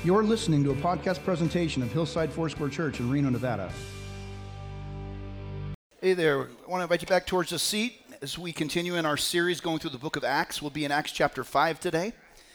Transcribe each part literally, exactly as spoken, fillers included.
You're listening to a podcast presentation of Hillside Foursquare Church in Reno, Nevada. Hey there, I want to invite you back towards the seat as we continue in our series going through the book of Acts. We'll be in Acts chapter five today.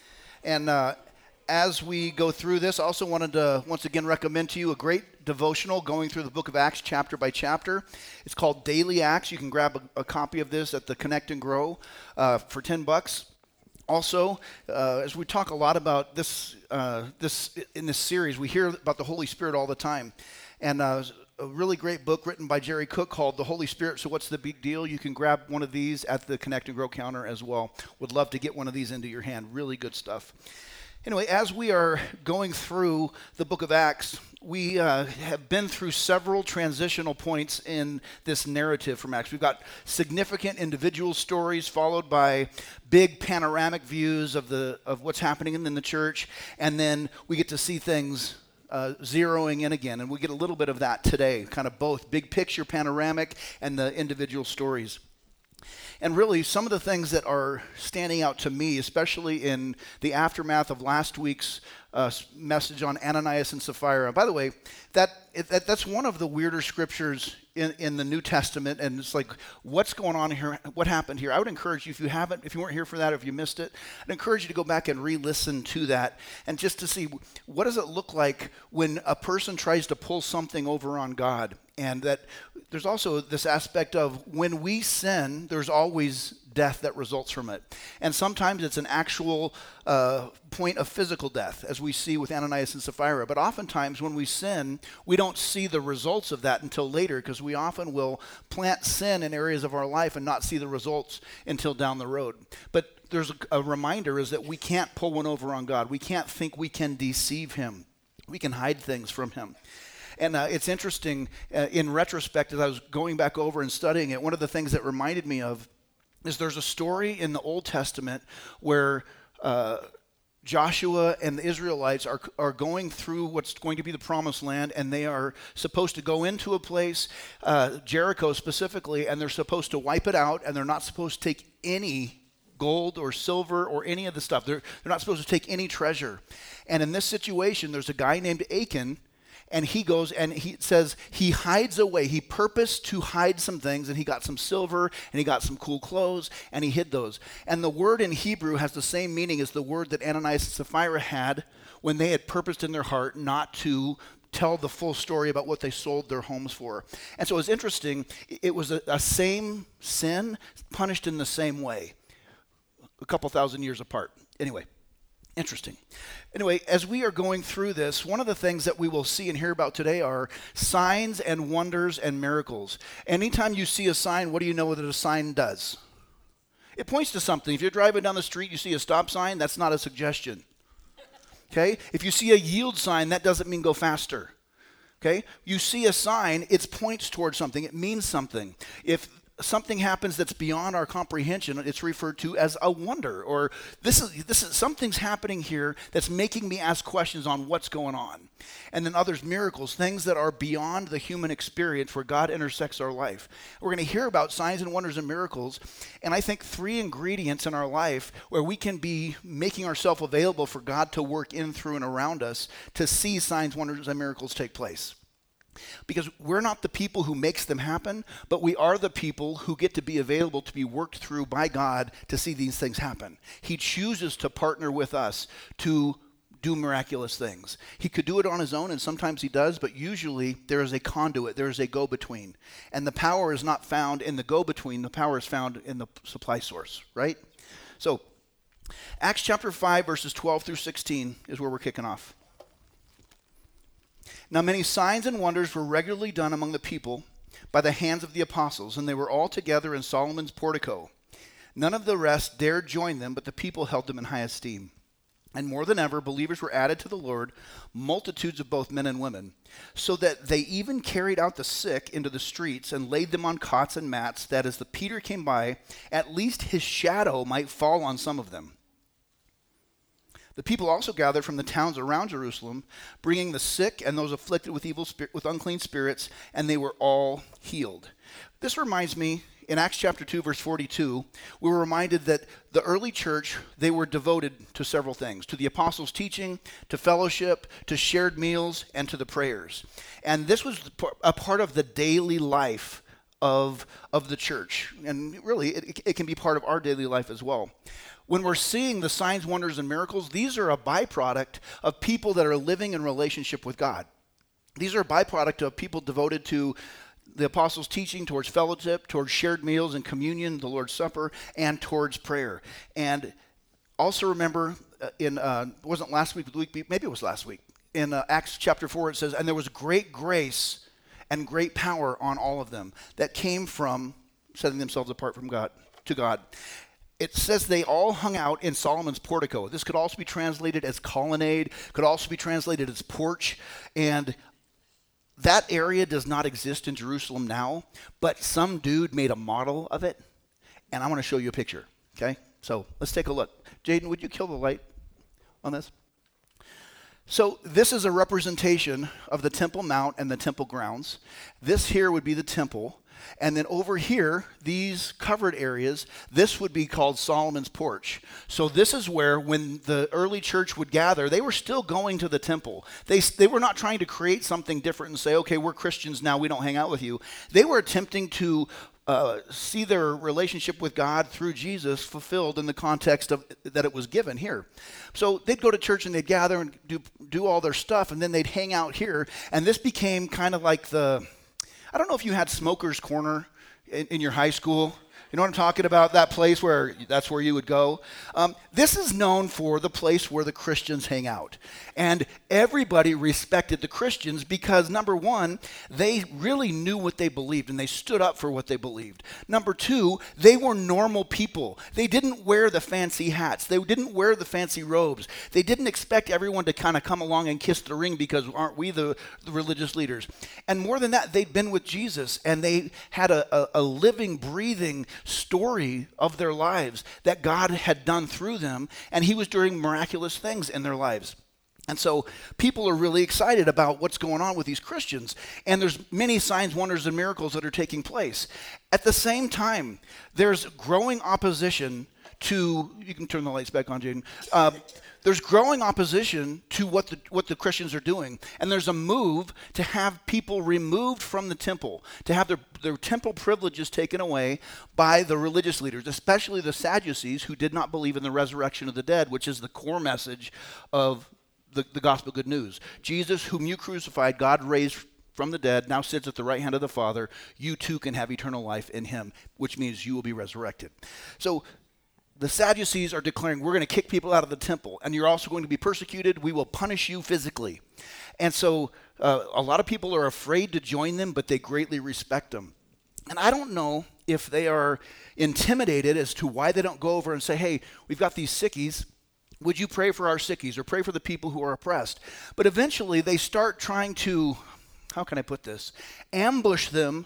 And uh, as we go through this, I also wanted to once again recommend to you a great devotional going through the book of Acts chapter by chapter. It's called Daily Acts. You can grab a, a copy of this at the Connect and Grow uh, for ten bucks. Also, uh, as we talk a lot about this, uh, this in this series, we hear about the Holy Spirit all the time. And uh, a really great book written by Jerry Cook called The Holy Spirit, So What's the Big Deal? You can grab one of these at the Connect and Grow counter as well. Would love to get one of these into your hand. Really good stuff. Anyway, as we are going through the book of Acts, we uh, have been through several transitional points in this narrative from Acts. We've got significant individual stories followed by big panoramic views of the of what's happening in the church, and then we get to see things uh, zeroing in again, and we get a little bit of that today, kind of both big picture panoramic and the individual stories. And really, some of the things that are standing out to me, especially in the aftermath of last week's uh, message on Ananias and Sapphira. By the way, that, it, that that's one of the weirder scriptures in, in the New Testament, and it's like, what's going on here? What happened here? I would encourage you, if you haven't, if you weren't here for that, or if you missed it, I'd encourage you to go back and re-listen to that, and just to see what does it look like when a person tries to pull something over on God. And that there's also this aspect of when we sin, there's always death that results from it. And sometimes it's an actual uh, point of physical death, as we see with Ananias and Sapphira. But oftentimes when we sin, we don't see the results of that until later, because we often will plant sin in areas of our life and not see the results until down the road. But there's a, a reminder is that we can't pull one over on God. We can't think we can deceive him. We can hide things from him. And uh, it's interesting, uh, in retrospect, as I was going back over and studying it, one of the things that reminded me of is there's a story in the Old Testament where uh, Joshua and the Israelites are, are going through what's going to be the Promised Land, and they are supposed to go into a place, uh, Jericho specifically, and they're supposed to wipe it out, and they're not supposed to take any gold or silver or any of the stuff. They're, they're not supposed to take any treasure. And in this situation, there's a guy named Achan, and he goes and he says he hides away. He purposed to hide some things, and he got some silver and he got some cool clothes and he hid those. And the word in Hebrew has the same meaning as the word that Ananias and Sapphira had when they had purposed in their heart not to tell the full story about what they sold their homes for. And so it was interesting. It was a, a same sin punished in the same way, a couple thousand years apart. Anyway. Interesting. Anyway, as we are going through this, one of the things that we will see and hear about today are signs and wonders and miracles. Anytime you see a sign, what do you know that a sign does? It points to something. If you're driving down the street, you see a stop sign, that's not a suggestion. Okay? If you see a yield sign, that doesn't mean go faster. Okay? You see a sign, it points towards something. It means something. If something happens that's beyond our comprehension, it's referred to as a wonder, or this is this is something's happening here that's making me ask questions on what's going on. And then others, miracles, things that are beyond the human experience where God intersects our life. We're going to hear about signs and wonders and miracles, and I think three ingredients in our life where we can be making ourselves available for God to work in, through, and around us to see signs, wonders, and miracles take place. Because we're not the people who makes them happen, but we are the people who get to be available to be worked through by God to see these things happen. He chooses to partner with us to do miraculous things. He could do it on his own, and sometimes he does, but usually there is a conduit, there is a go-between. And the power is not found in the go-between, the power is found in the supply source, right? So, Acts chapter five, verses twelve through sixteen is where we're kicking off. Now many signs and wonders were regularly done among the people by the hands of the apostles, and they were all together in Solomon's portico. None of the rest dared join them, but the people held them in high esteem. And more than ever, believers were added to the Lord, multitudes of both men and women, so that they even carried out the sick into the streets and laid them on cots and mats, that as the Peter came by, at least his shadow might fall on some of them. The people also gathered from the towns around Jerusalem, bringing the sick and those afflicted with evil spirit, with unclean spirits, and they were all healed. This reminds me, in Acts chapter two, verse forty-two, we were reminded that the early church, they were devoted to several things: to the apostles' teaching, to fellowship, to shared meals, and to the prayers. And this was a part of the daily life of, of the church. And really, it, it can be part of our daily life as well. When we're seeing the signs, wonders, and miracles, these are a byproduct of people that are living in relationship with God. These are a byproduct of people devoted to the apostles' teaching, towards fellowship, towards shared meals and communion, the Lord's Supper, and towards prayer. And also remember, uh, in uh, it wasn't last week, but the week, maybe it was last week, in uh, Acts chapter four, it says, "And there was great grace and great power on all of them that came from setting themselves apart from God, to God." It says they all hung out in Solomon's portico. This could also be translated as colonnade, could also be translated as porch. And that area does not exist in Jerusalem now, but some dude made a model of it, and I want to show you a picture, okay? So let's take a look. Jaden, would you kill the light on this? So this is a representation of the Temple Mount and the temple grounds. This here would be the temple. And then over here, these covered areas, this would be called Solomon's porch. So this is where, when the early church would gather, they were still going to the temple. They, they were not trying to create something different and say, okay, we're Christians now, we don't hang out with you. They were attempting to uh, see their relationship with God through Jesus fulfilled in the context of that it was given here. So they'd go to church and they'd gather and do, do all their stuff, and then they'd hang out here. And this became kind of like the... I don't know if you had Smoker's Corner in, in your high school. You know what I'm talking about? That place where that's where you would go. Um, this is known for the place where the Christians hang out. And everybody respected the Christians because, number one, they really knew what they believed and they stood up for what they believed. Number two, they were normal people. They didn't wear the fancy hats. They didn't wear the fancy robes. They didn't expect everyone to kind of come along and kiss the ring because aren't we the, the religious leaders? And more than that, they'd been with Jesus and they had a, a, a living, breathing story of their lives that God had done through them, and he was doing miraculous things in their lives. And so people are really excited about what's going on with these Christians, and there's many signs, wonders, and miracles that are taking place. At the same time, there's growing opposition to, you can turn the lights back on, Jaden. Uh, there's growing opposition to what the what the Christians are doing. And there's a move to have people removed from the temple, to have their, their temple privileges taken away by the religious leaders, especially the Sadducees, who did not believe in the resurrection of the dead, which is the core message of the, the gospel good news. Jesus, whom you crucified, God raised from the dead, now sits at the right hand of the Father. You too can have eternal life in him, which means you will be resurrected. So the Sadducees are declaring, we're going to kick people out of the temple, and you're also going to be persecuted. We will punish you physically. And so uh, a lot of people are afraid to join them, but they greatly respect them. And I don't know if they are intimidated as to why they don't go over and say, hey, we've got these sickies. Would you pray for our sickies or pray for the people who are oppressed? But eventually they start trying to, how can I put this, ambush them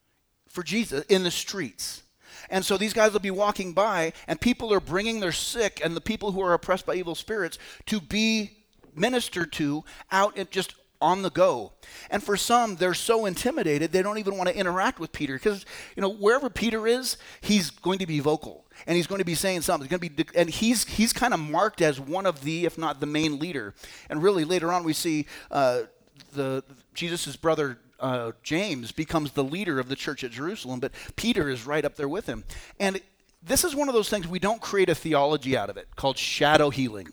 for Jesus in the streets. And so these guys will be walking by, and people are bringing their sick and the people who are oppressed by evil spirits to be ministered to out and just on the go. And for some, they're so intimidated, they don't even want to interact with Peter because, you know, wherever Peter is, he's going to be vocal and he's going to be saying something. He's going to be, and he's he's kind of marked as one of the, if not the main leader. And really, later on, we see uh, the Jesus' brother Uh, James becomes the leader of the church at Jerusalem, but Peter is right up there with him. And this is one of those things, we don't create a theology out of it called shadow healing.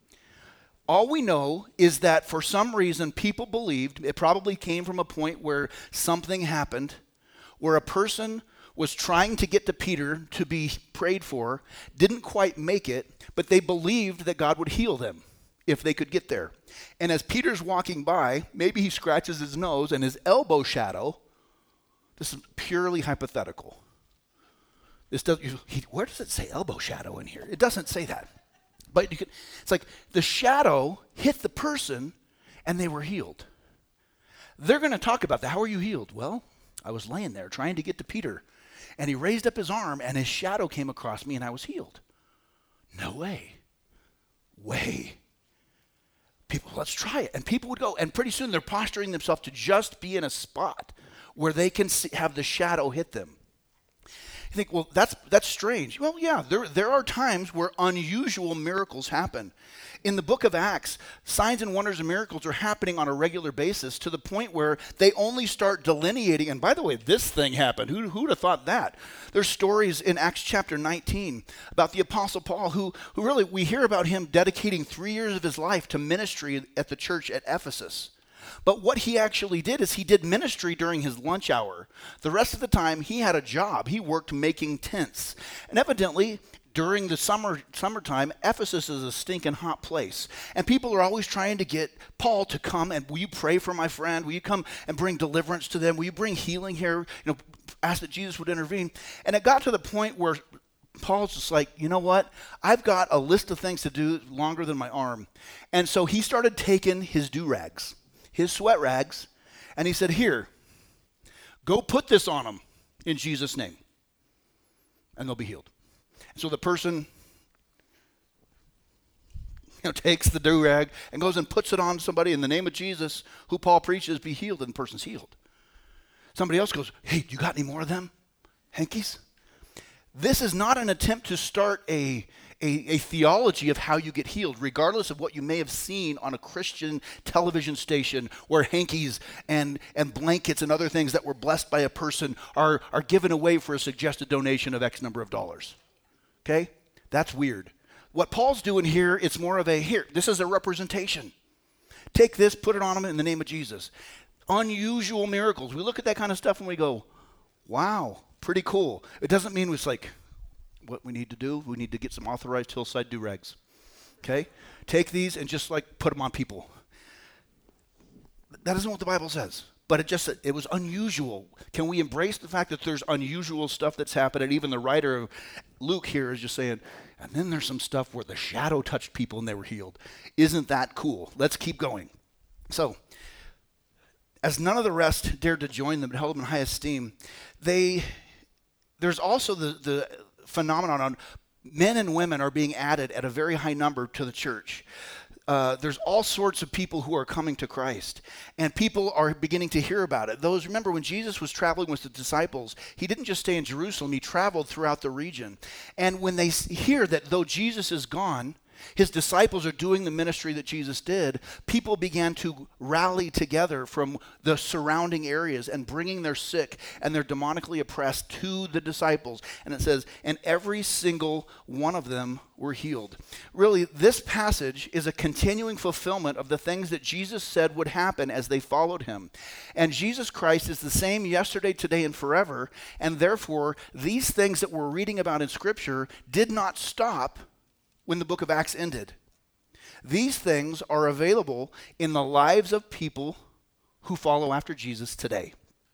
All we know is that for some reason people believed, it probably came from a point where something happened, where a person was trying to get to Peter to be prayed for, didn't quite make it, but they believed that God would heal them if they could get there. And as Peter's walking by, maybe he scratches his nose and his elbow shadow, this is purely hypothetical. This does, he, where does it say elbow shadow in here? It doesn't say that. But you could, it's like the shadow hit the person and they were healed. They're going to talk about that. How are you healed? Well, I was laying there trying to get to Peter, and he raised up his arm and his shadow came across me and I was healed. No way. Way. let's try it. And people would go, and pretty soon they're posturing themselves to just be in a spot where they can see, have the shadow hit them. You think, well, that's that's strange. Well, yeah, there there are times where unusual miracles happen. In the book of Acts, signs and wonders and miracles are happening on a regular basis to the point where they only start delineating. And by the way, this thing happened. Who who'd have thought that? There's stories in Acts chapter nineteen about the Apostle Paul, who who really, we hear about him dedicating three years of his life to ministry at the church at Ephesus. But what he actually did is he did ministry during his lunch hour. The rest of the time, he had a job. He worked making tents. And evidently, during the summer summertime, Ephesus is a stinking hot place. And people are always trying to get Paul to come and, will you pray for my friend? Will you come and bring deliverance to them? Will you bring healing here? You know, ask that Jesus would intervene. And it got to the point where Paul's just like, you know what? I've got a list of things to do longer than my arm. And so he started taking his do-rags, his sweat rags, and he said, here, go put this on them in Jesus' name, and they'll be healed. So the person, you know, takes the do-rag and goes and puts it on somebody in the name of Jesus, who Paul preaches, be healed, and the person's healed. Somebody else goes, hey, you got any more of them hankies? This is not an attempt to start a, a, a theology of how you get healed, regardless of what you may have seen on a Christian television station where hankies and, and blankets and other things that were blessed by a person are, are given away for a suggested donation of X number of dollars. Okay? That's weird. What Paul's doing here, it's more of a, here, this is a representation. Take this, put it on them in the name of Jesus. Unusual miracles. We look at that kind of stuff and we go, wow, pretty cool. It doesn't mean it's like, what we need to do, we need to get some authorized hillside do-rags. Okay? Take these and just like put them on people. That isn't what the Bible says. But it just, it was unusual. Can we embrace the fact that there's unusual stuff that's happened? And even the writer of Luke here is just saying, and then there's some stuff where the shadow touched people and they were healed. Isn't that cool? Let's keep going. So, as none of the rest dared to join them but held them in high esteem, they, there's also the, the phenomenon on men and women are being added at a very high number to the church. Uh, there's all sorts of people who are coming to Christ, and people are beginning to hear about it. Those, remember when Jesus was traveling with the disciples, he didn't just stay in Jerusalem, he traveled throughout the region. And when they hear that though Jesus is gone, his disciples are doing the ministry that Jesus did, people began to rally together from the surrounding areas and bringing their sick and their demonically oppressed to the disciples. And it says, and every single one of them were healed. Really, this passage is a continuing fulfillment of the things that Jesus said would happen as they followed him. And Jesus Christ is the same yesterday, today, and forever. And therefore, these things that we're reading about in Scripture did not stop when the book of Acts ended. These things are available in the lives of people who follow after Jesus today.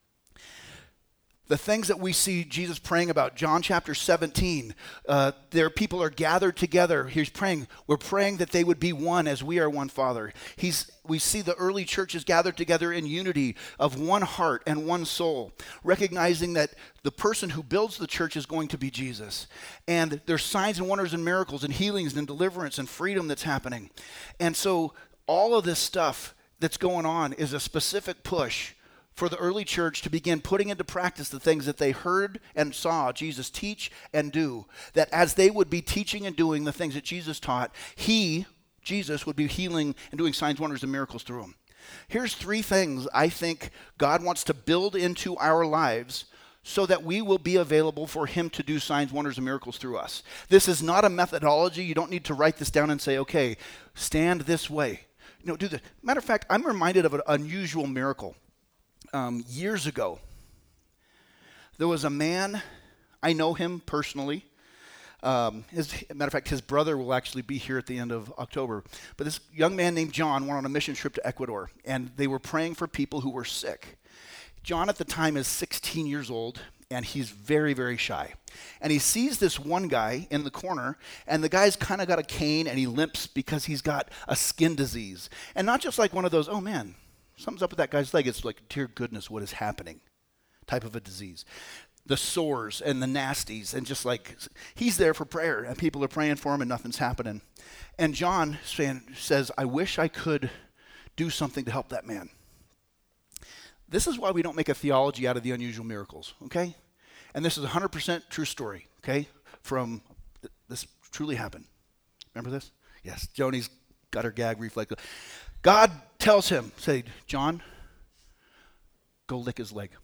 The things that we see Jesus praying about, John chapter seventeen, uh, there people are gathered together. He's praying, we're praying that they would be one as we are one, Father. He's, we see the early churches gathered together in unity of one heart and one soul, recognizing that the person who builds the church is going to be Jesus. And there's signs and wonders and miracles and healings and deliverance and freedom that's happening. And so all of this stuff that's going on is a specific push for the early church to begin putting into practice the things that they heard and saw Jesus teach and do. That as they would be teaching and doing the things that Jesus taught, he, Jesus, would be healing and doing signs, wonders, and miracles through them. Here's three things I think God wants to build into our lives so that we will be available for him to do signs, wonders, and miracles through us. This is not a methodology. You don't need to write this down and say, okay, stand this way. No, do this. Matter of fact, I'm reminded of an unusual miracle. Um, years ago, there was a man, I know him personally. Um, his, matter of fact, his brother will actually be here at the end of October. But this young man named John went on a mission trip to Ecuador, and they were praying for people who were sick. John at the time is sixteen years old, and he's very, very shy. And he sees this one guy in the corner, and the guy's kind of got a cane, and he limps because he's got a skin disease. And not just like one of those, oh man, something's up with that guy's leg. It's like, dear goodness, what is happening? Type of a disease. The sores and the nasties, and just like, he's there for prayer, and people are praying for him, and nothing's happening. And John saying, says, I wish I could do something to help that man. This is why we don't make a theology out of the unusual miracles, okay? And this is a one hundred percent true story, okay? From, th- this truly happened. Remember this? Yes, Joni's got her gag reflex. God tells him, say, John, go lick his leg.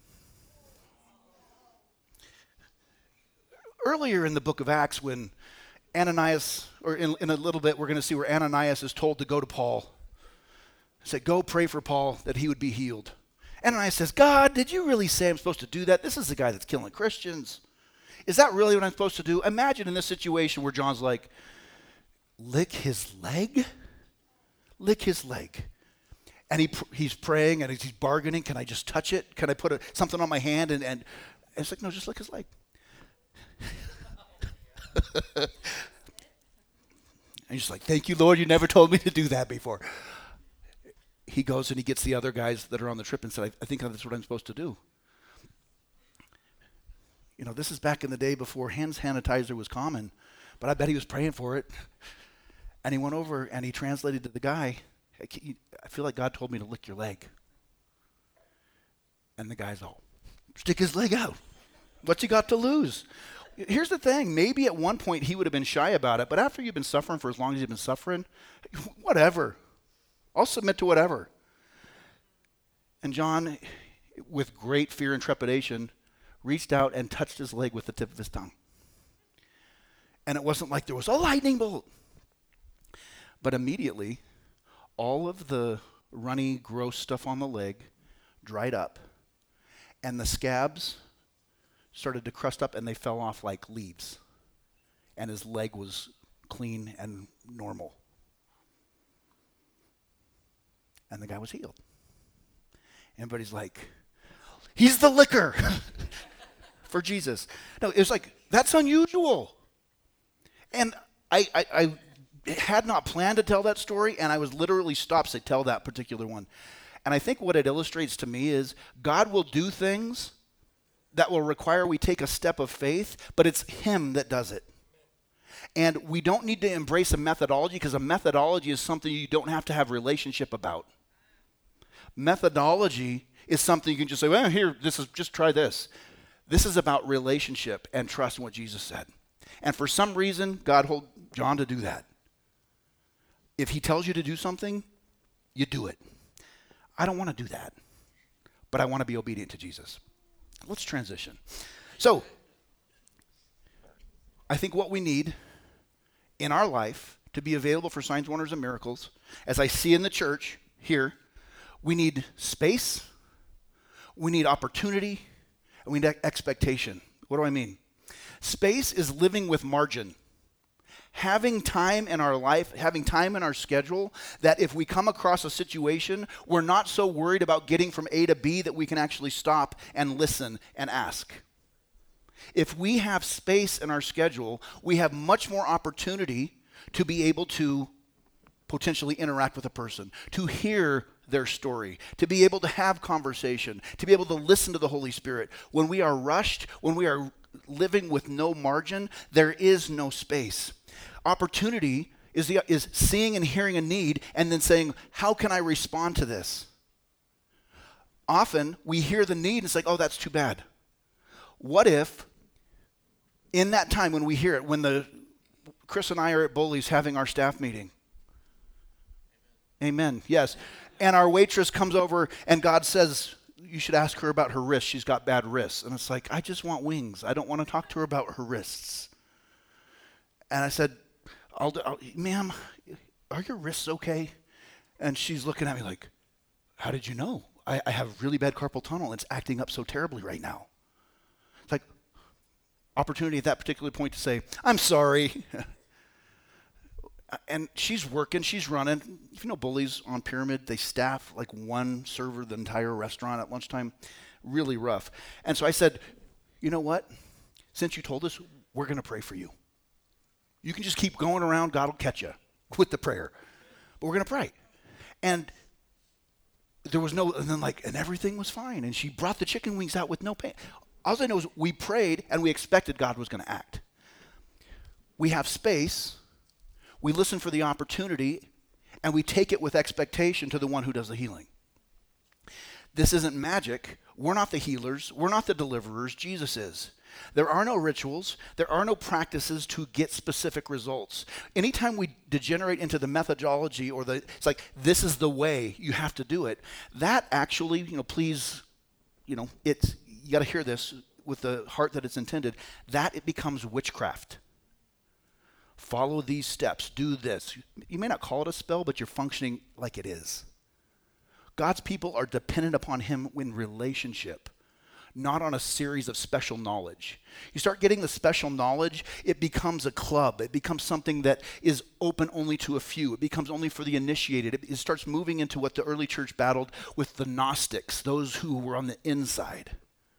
Earlier in the book of Acts, when Ananias, or in, in a little bit, we're going to see where Ananias is told to go to Paul. Say, go pray for Paul that he would be healed. Ananias says, God, did you really say I'm supposed to do that? This is the guy that's killing Christians. Is that really what I'm supposed to do? Imagine in this situation where John's like, lick his leg? Lick his leg. And he he's praying and he's bargaining. Can I just touch it? Can I put a, something on my hand? And, and it's like, no, just lick his leg. And he's like, thank you, Lord. You never told me to do that before. He goes and he gets the other guys that are on the trip and said, I, I think that's what I'm supposed to do. You know, this is back in the day before hand sanitizer was common, but I bet he was praying for it. And he went over and he translated to the guy, I feel like God told me to lick your leg. And the guy's all, stick his leg out. What's he got to lose? Here's the thing. Maybe at one point he would have been shy about it, but after you've been suffering for as long as you've been suffering, whatever. I'll submit to whatever. And John, with great fear and trepidation, reached out and touched his leg with the tip of his tongue. And it wasn't like there was a lightning bolt. But immediately, all of the runny, gross stuff on the leg dried up, and the scabs started to crust up, and they fell off like leaves. And his leg was clean and normal. And the guy was healed. Everybody's like, he's the licker for Jesus. No, it was like, that's unusual. And I, I, I had not planned to tell that story, and I was literally stopped to tell that particular one. And I think what it illustrates to me is God will do things that will require we take a step of faith, but it's him that does it. And we don't need to embrace a methodology, because a methodology is something you don't have to have relationship about. Methodology is something you can just say, well, here, this is, just try this. This is about relationship and trust in what Jesus said. And for some reason, God told John to do that. If he tells you to do something, you do it. I don't want to do that, but I want to be obedient to Jesus. Let's transition. So, I think what we need in our life to be available for signs, wonders, and miracles, as I see in the church here, we need space, we need opportunity, and we need expectation. What do I mean? Space is living with margin. Having time in our life, having time in our schedule, that if we come across a situation, we're not so worried about getting from A to B that we can actually stop and listen and ask. If we have space in our schedule, we have much more opportunity to be able to potentially interact with a person, to hear their story, to be able to have conversation, to be able to listen to the Holy Spirit. When we are rushed, when we are living with no margin, there is no space. Opportunity is, the, is seeing and hearing a need and then saying, how can I respond to this? Often we hear the need and it's like, oh, that's too bad. What if in that time when we hear it, when the Chris and I are at Bully's having our staff meeting. Amen. Yes. And our waitress comes over and God says, you should ask her about her wrists. She's got bad wrists. And it's like, I just want wings. I don't want to talk to her about her wrists. And I said, I'll, do, I'll, ma'am, are your wrists okay? And she's looking at me like, how did you know? I, I have really bad carpal tunnel. It's acting up so terribly right now. It's like opportunity at that particular point to say, I'm sorry. And she's working, she's running. If you know Bully's on Pyramid, they staff like one server the entire restaurant at lunchtime. Really rough. And so I said, you know what? Since you told us, we're going to pray for you. You can just keep going around. God will catch you with the prayer. But we're going to pray. And there was no, and then like, and everything was fine. And she brought the chicken wings out with no pain. All I know is we prayed and we expected God was going to act. We have space. We listen for the opportunity, and we take it with expectation to the one who does the healing. This isn't magic. We're not the healers. We're not the deliverers. Jesus is. There are no rituals. There are no practices to get specific results. Anytime we degenerate into the methodology or the, it's like, this is the way you have to do it, that actually, you know, please, you know, it's, you got to hear this with the heart that it's intended, that it becomes witchcraft. Follow these steps. Do this. You may not call it a spell, but you're functioning like it is. God's people are dependent upon him in relationship, not on a series of special knowledge. You start getting the special knowledge, it becomes a club. It becomes something that is open only to a few. It becomes only for the initiated. It, it starts moving into what the early church battled with the Gnostics, those who were on the inside.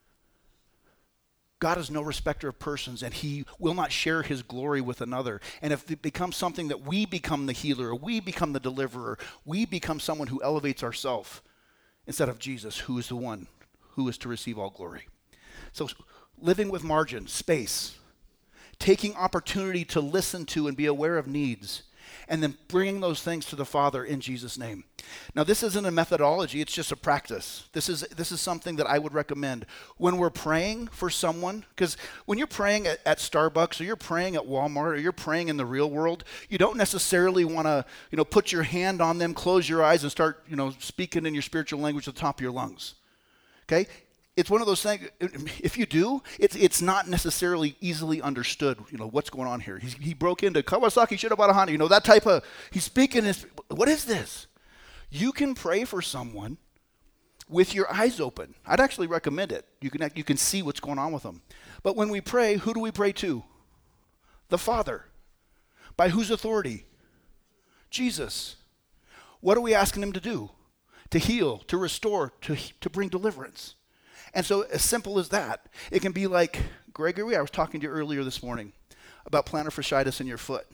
God is no respecter of persons, and he will not share his glory with another. And if it becomes something that we become the healer, or we become the deliverer, we become someone who elevates ourselves instead of Jesus, who is the one who is to receive all glory. So living with margin, space, taking opportunity to listen to and be aware of needs, and then bringing those things to the Father in Jesus' name. Now, this isn't a methodology, it's just a practice. This is this is something that I would recommend. When we're praying for someone, because when you're praying at, at Starbucks, or you're praying at Walmart, or you're praying in the real world, you don't necessarily want to, you know, put your hand on them, close your eyes, and start, you know, speaking in your spiritual language at the top of your lungs. Okay? It's one of those things, if you do, it's it's not necessarily easily understood, you know, what's going on here. He's, he broke into Kawasaki Shirabara, you know, that type of, he's speaking, his, what is this? You can pray for someone with your eyes open. I'd actually recommend it. You can, you can see what's going on with them. But when we pray, who do we pray to? The Father. By whose authority? Jesus. What are we asking him to do? To heal, to restore, to, to bring deliverance. And so as simple as that, it can be like, Gregory, I was talking to you earlier this morning about plantar fasciitis in your foot.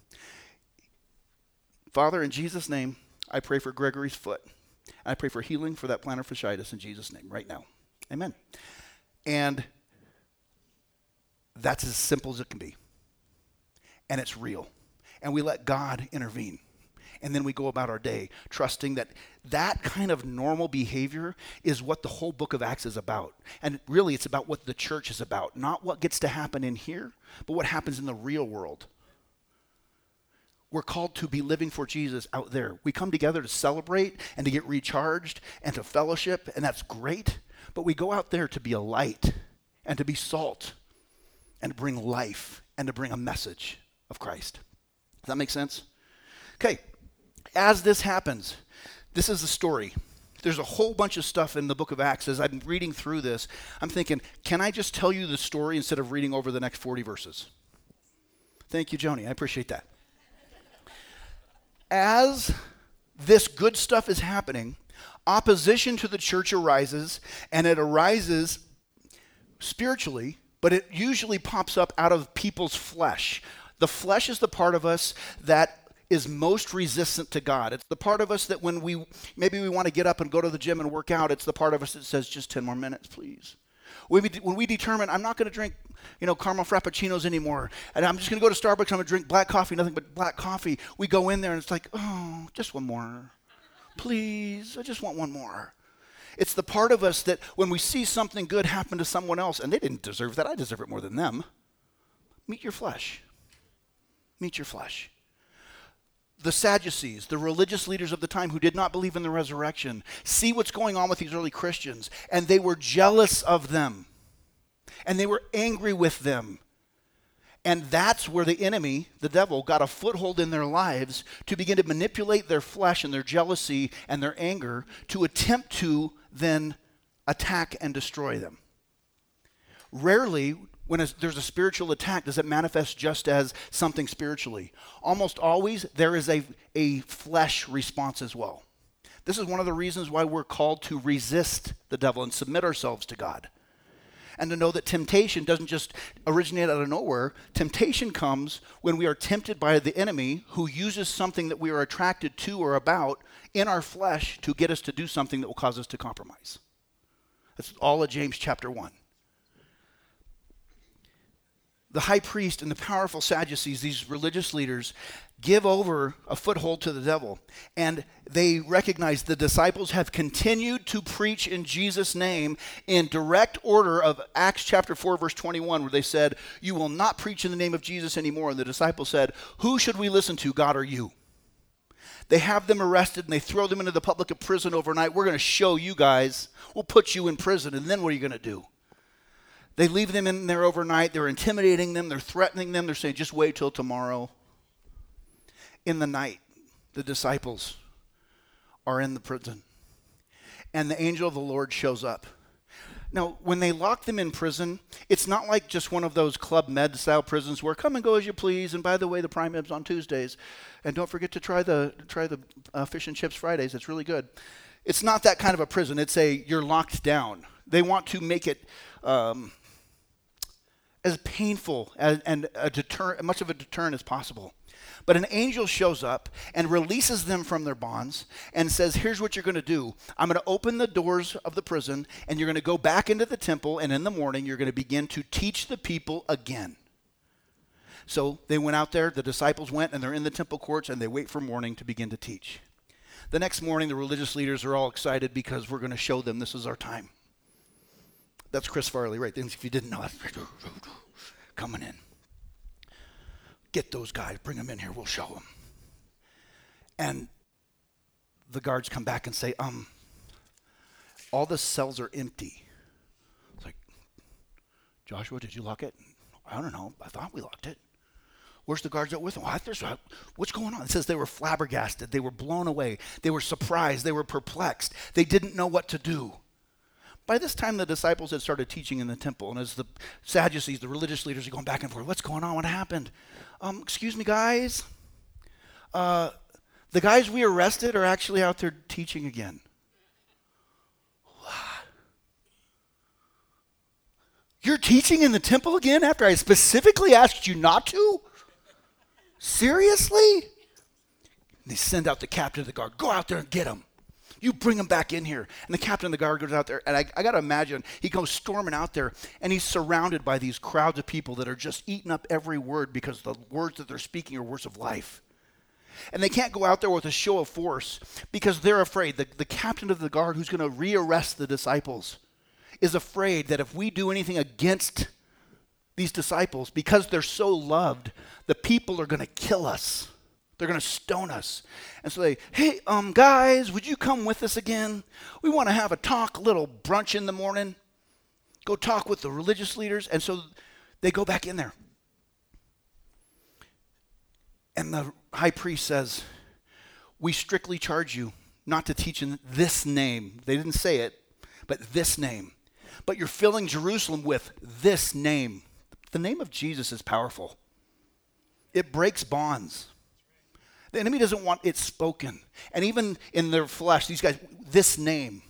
Father, in Jesus' name, I pray for Gregory's foot. I pray for healing for that plantar fasciitis in Jesus' name right now. Amen. And that's as simple as it can be. And it's real. And we let God intervene. And then we go about our day trusting that that kind of normal behavior is what the whole book of Acts is about. And really, it's about what the church is about, not what gets to happen in here, but what happens in the real world. We're called to be living for Jesus out there. We come together to celebrate and to get recharged and to fellowship, and that's great. But we go out there to be a light and to be salt and to bring life and to bring a message of Christ. Does that make sense? Okay. As this happens, this is the story. There's a whole bunch of stuff in the book of Acts. As I'm reading through this, I'm thinking, can I just tell you the story instead of reading over the next forty verses? Thank you, Joni. I appreciate that. As this good stuff is happening, opposition to the church arises, and it arises spiritually, but it usually pops up out of people's flesh. The flesh is the part of us that is most resistant to God. It's the part of us that when we, maybe we want to get up and go to the gym and work out, it's the part of us that says, just ten more minutes, please. When we, when we determine, I'm not going to drink, you know, caramel frappuccinos anymore, and I'm just going to go to Starbucks, I'm going to drink black coffee, nothing but black coffee. We go in there and it's like, oh, just one more. Please, I just want one more. It's the part of us that when we see something good happen to someone else, and they didn't deserve that, I deserve it more than them. Meet your flesh. Meet your flesh. The Sadducees, the religious leaders of the time who did not believe in the resurrection, see what's going on with these early Christians, and they were jealous of them, and they were angry with them. And that's where the enemy, the devil, got a foothold in their lives to begin to manipulate their flesh and their jealousy and their anger to attempt to then attack and destroy them. Rarely, when there's a spiritual attack, does it manifest just as something spiritually? Almost always, there is a, a flesh response as well. This is one of the reasons why we're called to resist the devil and submit ourselves to God. And to know that temptation doesn't just originate out of nowhere. Temptation comes when we are tempted by the enemy who uses something that we are attracted to or about in our flesh to get us to do something that will cause us to compromise. That's all of James chapter one. the high priest and the powerful Sadducees, these religious leaders, give over a foothold to the devil. And they recognize the disciples have continued to preach in Jesus' name in direct order of Acts chapter four, verse twenty-one, where they said, you will not preach in the name of Jesus anymore. And the disciples said, who should we listen to, God or you? They have them arrested and they throw them into the public prison overnight. We're going to show you guys. We'll put you in prison. And then what are you going to do? They leave them in there overnight. They're intimidating them. They're threatening them. They're saying, just wait till tomorrow. In the night, the disciples are in the prison. And the angel of the Lord shows up. Now, when they lock them in prison, it's not like just one of those Club Med style prisons where come and go as you please. And by the way, the prime rib's on Tuesdays. And don't forget to try the try the uh, fish and chips Fridays. It's really good. It's not that kind of a prison. It's a, you're locked down. They want to make it um, as painful as, and a deter, much of a deterrent as possible. But an angel shows up and releases them from their bonds and says, here's what you're going to do. I'm going to open the doors of the prison, and you're going to go back into the temple, and in the morning you're going to begin to teach the people again. So they went out there, the disciples went, and they're in the temple courts, and they wait for morning to begin to teach. The next morning, the religious leaders are all excited because we're going to show them this is our time. That's Chris Farley, right? If you didn't know, coming in. Get those guys, bring them in here, we'll show them. And the guards come back and say, um, all the cells are empty. It's like, Joshua, did you lock it? I don't know, I thought we locked it. Where's the guards that with them? What's going on? It says they were flabbergasted, they were blown away, they were surprised, they were perplexed, they didn't know what to do. By this time, the disciples had started teaching in the temple, and as the Sadducees, the religious leaders, are going back and forth, what's going on? What happened? Um, excuse me, guys. Uh, the guys we arrested are actually out there teaching again. What? You're teaching in the temple again after I specifically asked you not to? Seriously? And they send out the captain of the guard. Go out there and get them. You bring him back in here. And the captain of the guard goes out there, and I, I got to imagine, he goes storming out there, and he's surrounded by these crowds of people that are just eating up every word because the words that they're speaking are words of life. And they can't go out there with a show of force because they're afraid. The, the captain of the guard who's going to rearrest the disciples is afraid that if we do anything against these disciples, because they're so loved, the people are going to kill us. They're going to stone us. And so they, hey, um, guys, would you come with us again? We want to have a talk, a little brunch in the morning. Go talk with the religious leaders. And so they go back in there. And the high priest says, we strictly charge you not to teach in this name. They didn't say it, but this name. But you're filling Jerusalem with this name. The name of Jesus is powerful. It breaks bonds. The enemy doesn't want it spoken. And even in their flesh, these guys, this name.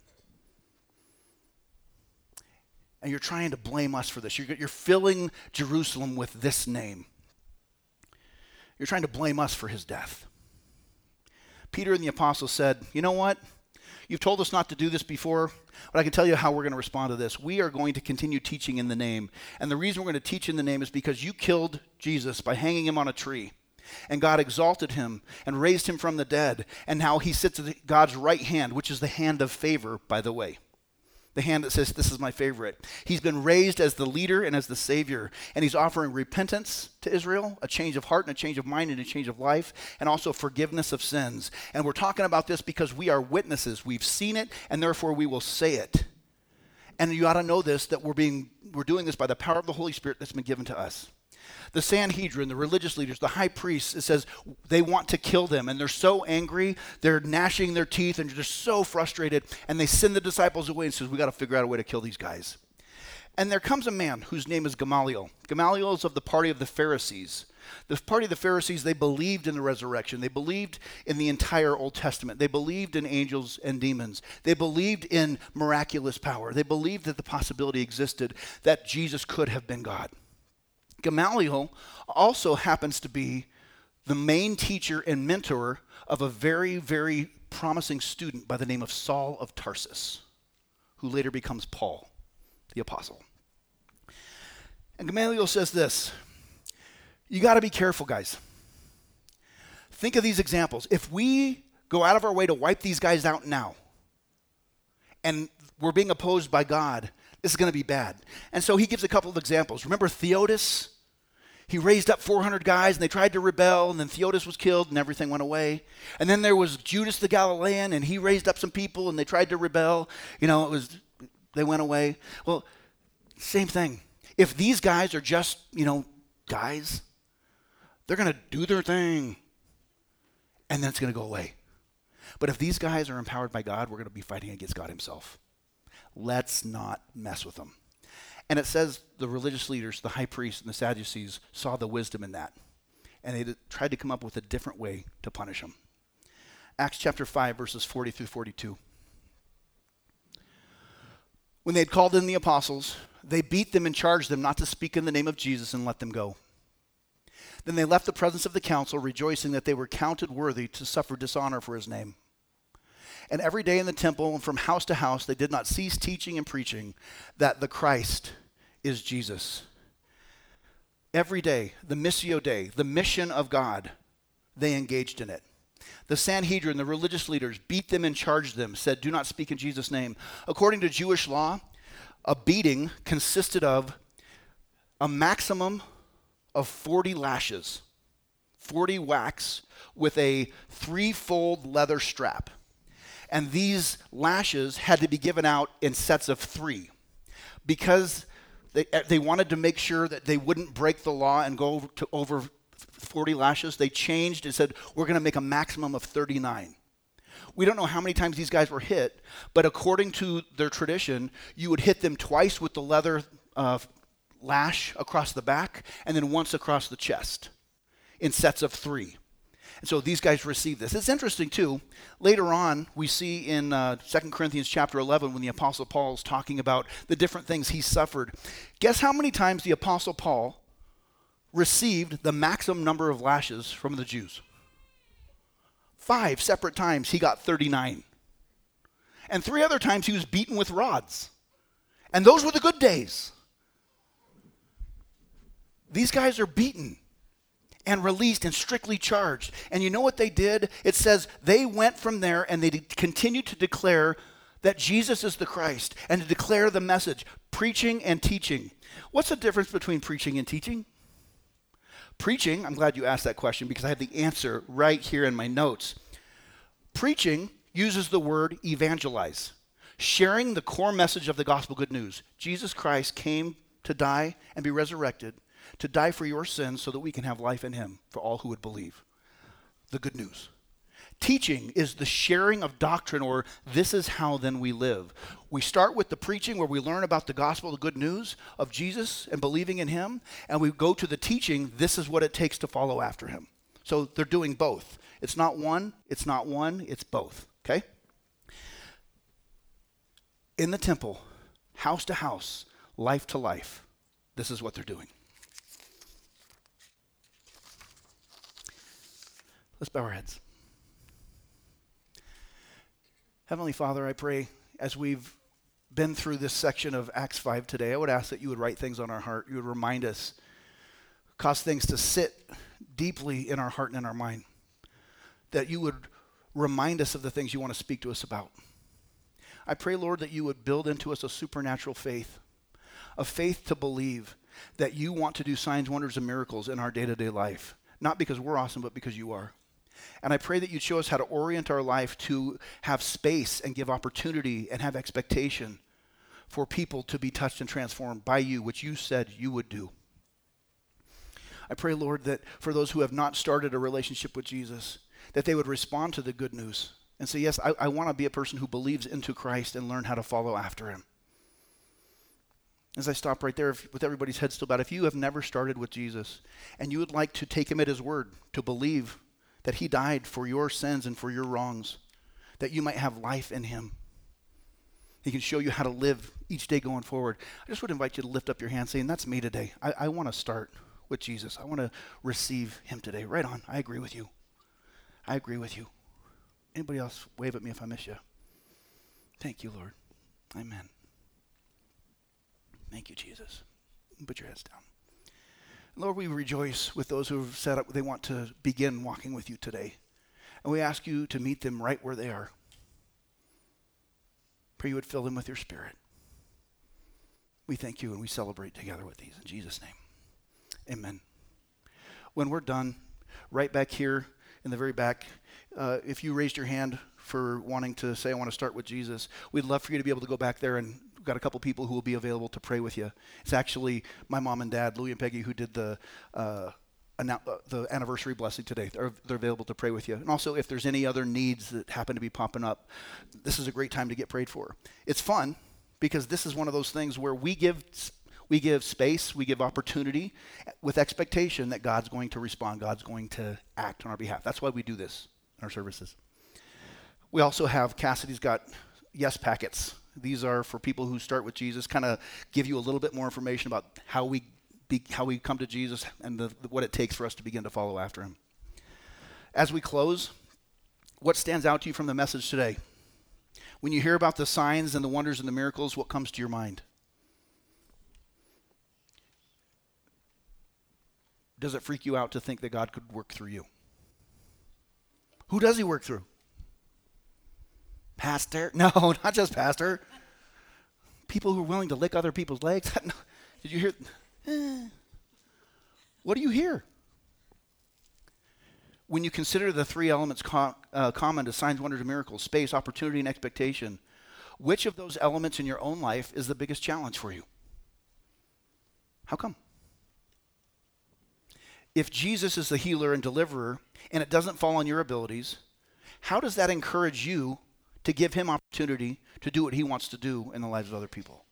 And you're trying to blame us for this. You're, you're filling Jerusalem with this name. You're trying to blame us for his death. Peter and the apostles said, you know what? You've told us not to do this before, but I can tell you how we're going to respond to this. We are going to continue teaching in the name. And the reason we're going to teach in the name is because you killed Jesus by hanging him on a tree. And God exalted him and raised him from the dead. And now he sits at God's right hand, which is the hand of favor, by the way. The hand that says, this is my favorite. He's been raised as the leader and as the savior. And he's offering repentance to Israel, a change of heart and a change of mind and a change of life, and also forgiveness of sins. And we're talking about this because we are witnesses. We've seen it, and therefore we will say it. And you ought to know this, that we're being we're doing this by the power of the Holy Spirit that's been given to us. The Sanhedrin, the religious leaders, the high priests, it says they want to kill them. And they're so angry, they're gnashing their teeth, and they're so frustrated. And they send the disciples away and says, we got to figure out a way to kill these guys. And there comes a man whose name is Gamaliel. Gamaliel is of the party of the Pharisees. The party of the Pharisees, they believed in the resurrection. They believed in the entire Old Testament. They believed in angels and demons. They believed in miraculous power. They believed that the possibility existed that Jesus could have been God. Gamaliel also happens to be the main teacher and mentor of a very, very promising student by the name of Saul of Tarsus, who later becomes Paul, the apostle. And Gamaliel says this, you got to be careful, guys. Think of these examples. If we go out of our way to wipe these guys out now, and we're being opposed by God, this is going to be bad. And so he gives a couple of examples. Remember Theudas? He raised up four hundred guys, and they tried to rebel, and then Theudas was killed, and everything went away. And then there was Judas the Galilean, and he raised up some people, and they tried to rebel. You know, it was, they went away. Well, same thing. If these guys are just, you know, guys, they're going to do their thing, and then it's going to go away. But if these guys are empowered by God, we're going to be fighting against God himself. Let's not mess with them. And it says the religious leaders, the high priests and the Sadducees, saw the wisdom in that. And they tried to come up with a different way to punish them. Acts chapter five, verses forty through forty-two. When they had called in the apostles, they beat them and charged them not to speak in the name of Jesus and let them go. Then they left the presence of the council, rejoicing that they were counted worthy to suffer dishonor for his name. And every day in the temple and from house to house, they did not cease teaching and preaching that the Christ is Jesus. Every day, the Missio Dei, the mission of God, they engaged in it. The Sanhedrin, the religious leaders, beat them and charged them, said, do not speak in Jesus' name. According to Jewish law, a beating consisted of a maximum of forty lashes, forty whacks with a threefold leather strap. And these lashes had to be given out in sets of three because they, they wanted to make sure that they wouldn't break the law and go to over forty lashes. They changed and said, we're going to make a maximum of thirty-nine. We don't know how many times these guys were hit, but according to their tradition, you would hit them twice with the leather uh, lash across the back and then once across the chest in sets of three. And so these guys received this. It's interesting, too. Later on, we see in uh, Second Corinthians chapter eleven when the Apostle Paul is talking about the different things he suffered. Guess how many times the Apostle Paul received the maximum number of lashes from the Jews? Five separate times he got thirty-nine. And three other times he was beaten with rods. And those were the good days. These guys are beaten and released and strictly charged. And you know what they did? It says they went from there and they continued to declare that Jesus is the Christ and to declare the message, preaching and teaching. What's the difference between preaching and teaching? Preaching, I'm glad you asked that question because I have the answer right here in my notes. Preaching uses the word evangelize, sharing the core message of the gospel good news. Jesus Christ came to die and be resurrected, to die for your sins so that we can have life in him for all who would believe. The good news. Teaching is the sharing of doctrine, or this is how then we live. We start with the preaching where we learn about the gospel, the good news of Jesus and believing in him, and we go to the teaching, this is what it takes to follow after him. So they're doing both. It's not one, it's not one, it's both, okay? In the temple, house to house, life to life, this is what they're doing. Let's bow our heads. Heavenly Father, I pray as we've been through this section of Acts five today, I would ask that you would write things on our heart. You would remind us, cause things to sit deeply in our heart and in our mind. That you would remind us of the things you want to speak to us about. I pray, Lord, that you would build into us a supernatural faith, a faith to believe that you want to do signs, wonders, and miracles in our day-to-day life. Not because we're awesome, but because you are. And I pray that you'd show us how to orient our life to have space and give opportunity and have expectation for people to be touched and transformed by you, which you said you would do. I pray, Lord, that for those who have not started a relationship with Jesus, that they would respond to the good news and say, yes, I, I want to be a person who believes into Christ and learn how to follow after him. As I stop right there, if, with everybody's head still bowed, if you have never started with Jesus and you would like to take him at his word, to believe that he died for your sins and for your wrongs, that you might have life in him, he can show you how to live each day going forward. I just would invite you to lift up your hand saying, that's me today. I, I want to start with Jesus. I want to receive him today. Right on. I agree with you. I agree with you. Anybody else wave at me if I miss you? Thank you, Lord. Amen. Thank you, Jesus. Put your heads down. Lord, we rejoice with those who have set up, they want to begin walking with you today. And we ask you to meet them right where they are. Pray you would fill them with your Spirit. We thank you and we celebrate together with these. In Jesus' name, amen. When we're done, right back here in the very back, uh, if you raised your hand for wanting to say, I want to start with Jesus, we'd love for you to be able to go back there, and we've got a couple people who will be available to pray with you. It's actually my mom and dad, Louie and Peggy, who did the uh, annou- uh, the anniversary blessing today. They're, they're available to pray with you. And also, if there's any other needs that happen to be popping up, this is a great time to get prayed for. It's fun because this is one of those things where we give we give space, we give opportunity with expectation that God's going to respond, God's going to act on our behalf. That's why we do this in our services. We also have, Cassidy's got yes packets. These are for people who start with Jesus, kind of give you a little bit more information about how we be, how we come to Jesus and the, the, what it takes for us to begin to follow after him. As we close, what stands out to you from the message today? When you hear about the signs and the wonders and the miracles, what comes to your mind? Does it freak you out to think that God could work through you? Who does he work through? Pastor? No, not just pastor. People who are willing to lick other people's legs. Did you hear? Eh. What do you hear? When you consider the three elements com- uh, common to signs, wonders, and miracles, space, opportunity, and expectation, which of those elements in your own life is the biggest challenge for you? How come? If Jesus is the healer and deliverer, and it doesn't fall on your abilities, how does that encourage you to give him opportunity to do what he wants to do in the lives of other people?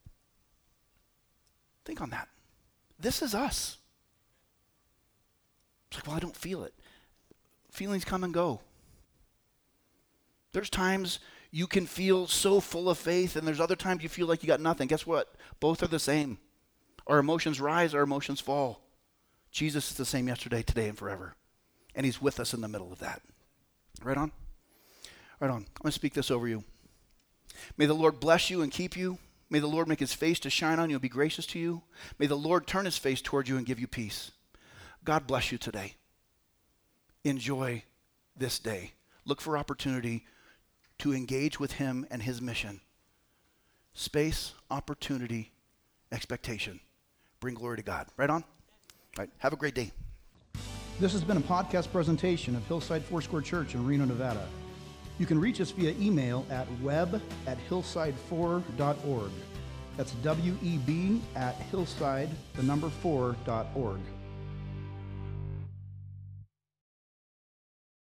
Think on that. This is us. It's like, well, I don't feel it. Feelings come and go. There's times you can feel so full of faith, and there's other times you feel like you got nothing. Guess what? Both are the same. Our emotions rise, our emotions fall. Jesus is the same yesterday, today, and forever. And he's with us in the middle of that. Right on? Right on. I'm going to speak this over you. May the Lord bless you and keep you. May the Lord make his face to shine on you and be gracious to you. May the Lord turn his face toward you and give you peace. God bless you today. Enjoy this day. Look for opportunity to engage with him and his mission. Space, opportunity, expectation. Bring glory to God. Right on? All right. Have a great day. This has been a podcast presentation of Hillside Foursquare Church in Reno, Nevada. You can reach us via email at web at hillside four dot org. That's W E B at hillside, the number four, dot org.